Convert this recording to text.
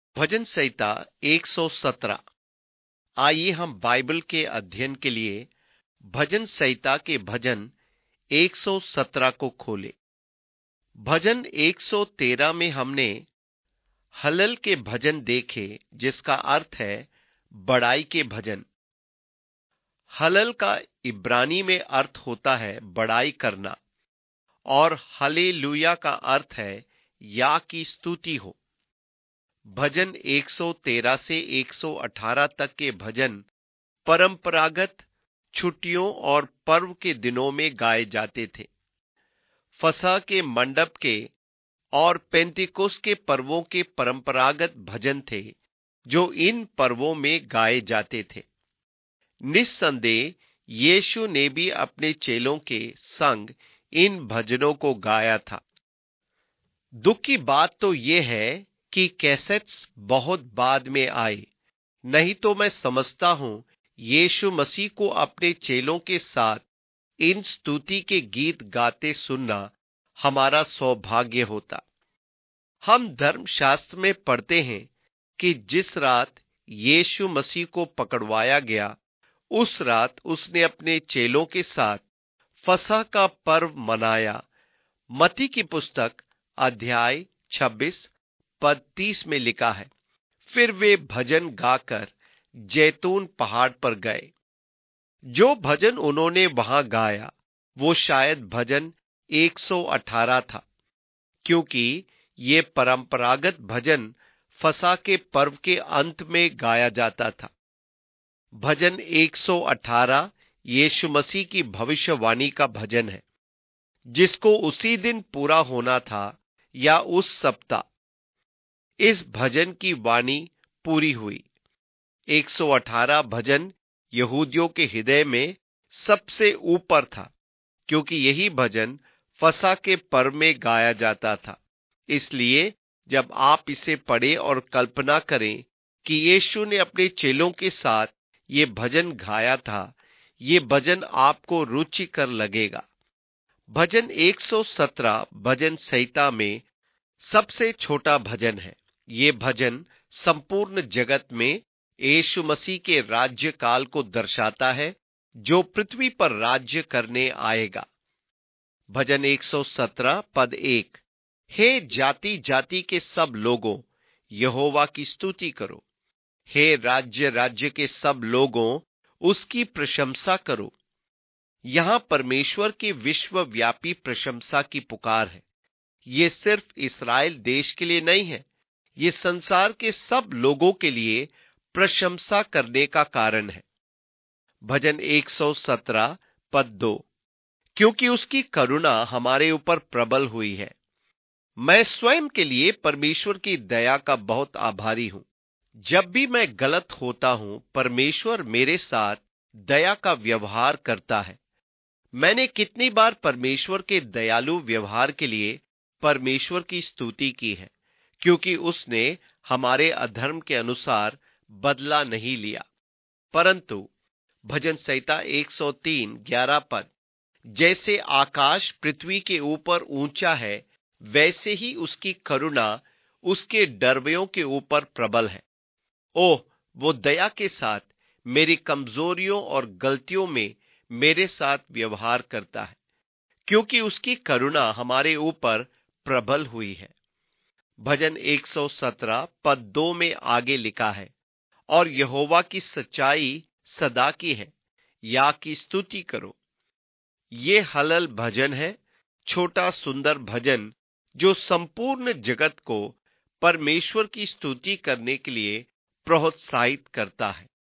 भजन संहिता 117। आइए हम बाइबल के अध्ययन के लिए भजन संहिता के भजन 117 को खोलें। भजन 113 में हमने हलल के भजन देखे, जिसका अर्थ है बड़ाई के भजन। हलल का इब्रानी में अर्थ होता है बड़ाई करना, और हालेलुया का अर्थ है या की स्तुति हो। भजन 113 से 118 तक के भजन परंपरागत छुट्टियों और पर्व के दिनों में गाए जाते थे। फसह के मंडप के और पेंतिकुस्त के पर्वों के परंपरागत भजन थे जो इन पर्वों में गाए जाते थे। निस्संदेह यीशु ने भी अपने चेलों के संग इन भजनों को गाया था। दुख की बात तो यह है कि कैसेट्स बहुत बाद में आए, नहीं तो मैं समझता हूं यीशु मसीह को अपने चेलों के साथ इन स्तुति के गीत गाते सुनना हमारा सौभाग्य होता। हम धर्मशास्त्र में पढ़ते हैं कि जिस रात यीशु मसीह को पकड़वाया गया, उस रात उसने अपने चेलों के साथ फसह का पर्व मनाया। मत्ती की पुस्तक अध्याय 26 पद 30 में लिखा है, फिर वे भजन गाकर जैतून पहाड़ पर गए। जो भजन उन्होंने वहां गाया वो शायद भजन 118 था, क्योंकि ये परंपरागत भजन फसह के पर्व के अंत में गाया जाता था। भजन 118 यीशु मसीह की भविष्यवाणी का भजन है, जिसको उसी दिन पूरा होना था या उस सप्ताह। इस भजन की वाणी पूरी हुई। 118 भजन यहूदियों के हृदय में सबसे ऊपर था, क्योंकि यही भजन फसह के पर्व में गाया जाता था। इसलिए जब आप इसे पढ़ें और कल्पना करें कि यीशु ने अपने चेलों के साथ ये भजन गाया था, ये भजन आपको रुचिकर लगेगा। भजन 117 भजन संहिता में सबसे छोटा भजन है। ये भजन संपूर्ण जगत में यीशु मसीह के राज्य काल को दर्शाता है, जो पृथ्वी पर राज्य करने आएगा। भजन 117 पद 1, हे जाति जाति के सब लोगों, यहोवा की स्तुति करो। हे राज्य राज्य के सब लोगों, उसकी प्रशंसा करो। यहां परमेश्वर की विश्वव्यापी प्रशंसा की पुकार है। ये सिर्फ इस्राएल देश के लिए नहीं है, ये संसार के सब लोगों के लिए प्रशंसा करने का कारण है। भजन 117 पद 2, क्योंकि उसकी करुणा हमारे ऊपर प्रबल हुई है। मैं स्वयं के लिए परमेश्वर की दया का बहुत आभारी हूं। जब भी मैं गलत होता हूं, परमेश्वर मेरे साथ दया का व्यवहार करता है। मैंने कितनी बार परमेश्वर के दयालु व्यवहार के लिए परमेश्वर की स्तुति की है, क्योंकि उसने हमारे अधर्म के अनुसार बदला नहीं लिया। परंतु भजन संहिता 103 11 पद, जैसे आकाश पृथ्वी के ऊपर ऊंचा है, वैसे ही उसकी करुणा उसके डरवयों के ऊपर प्रबल है। ओह, वो दया के साथ मेरी कमजोरियों और गलतियों में मेरे साथ व्यवहार करता है, क्योंकि उसकी करुणा हमारे ऊपर प्रबल हुई है। भजन 117 पद 2 में आगे लिखा है, और यहोवा की सच्चाई सदा की है, या की स्तुति करो। ये हलल भजन है, छोटा सुंदर भजन जो संपूर्ण जगत को परमेश्वर की स्तुति करने के लिए प्रोत्साहित करता है।